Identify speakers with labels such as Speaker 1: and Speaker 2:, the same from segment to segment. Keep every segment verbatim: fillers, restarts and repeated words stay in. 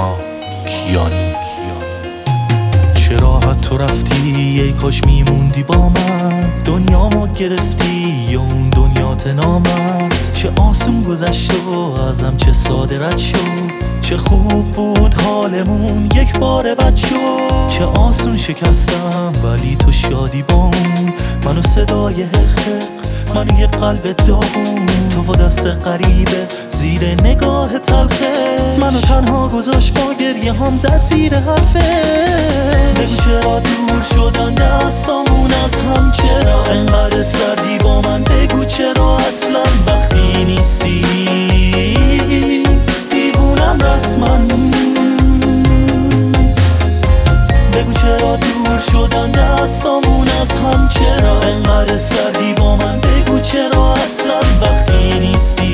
Speaker 1: نیما کیانی.
Speaker 2: چرا تو رفتی ای کاش میموندی با من، دنیامو گرفتی یا اون دنیات نامد. چه آسون گذشت و ازم چه ساده رد شد، چه خوب بود حالمون یک بار بد شد. چه آسون شکستم ولی تو شادی با اون، منو صدای حق حق، منو یه قلب داغون. تو با دست غریبه زیر نگاه تلخه، منو تنها گذاشت با گریه هم زد زیر حرفه. بگو چرا دور شدن دستامون از هم، چرا انقدر سردی با من، بگو چرا اصلا وقتی نیستی دیوونم رسما. بگو چرا دور شدن دستامون از هم، چرا انقدر سردی با من، بگو چرا اصلا وقتی نیستی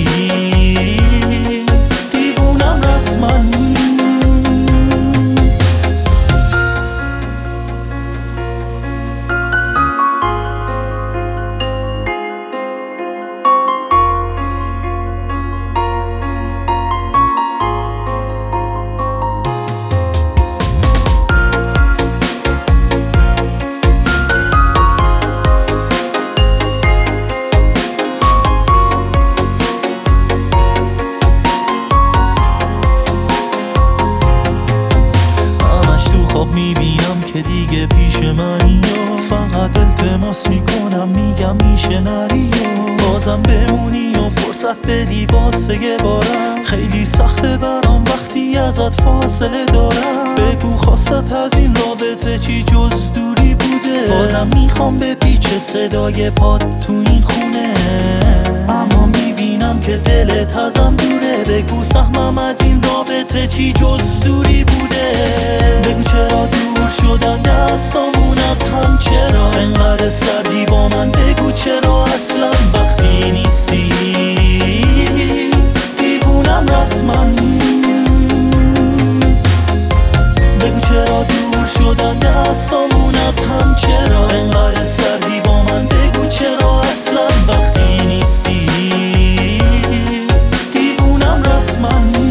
Speaker 2: دیوونم رسما. خواب میبینم که دیگه پیش منی و فقط التماس میکنم میگم میشه نری و بازم بمونی و فرصت بدی واسه یه بارم. خیلی سخته برام وقتی ازت فاصله دارم، بگو خواستت از این رابطه چی جز دوری بوده. بازم میخوام به پیچ صدای پاد تو این خونه، اما میبینم که دلت ازم دوره. بگو سهمم از این رابطه چی جز دوری بوده. بگو چرا دور شدن دستامون از هم، چرا انقدر سردی با من، بگو چرا اصلا وقتی نیستی دیوونم رسما. بگو چرا دور شدن دستامون از هم، چرا انقدر سردی با من، بگو چرا اصلا وقتی نیستی دیوونم رسما.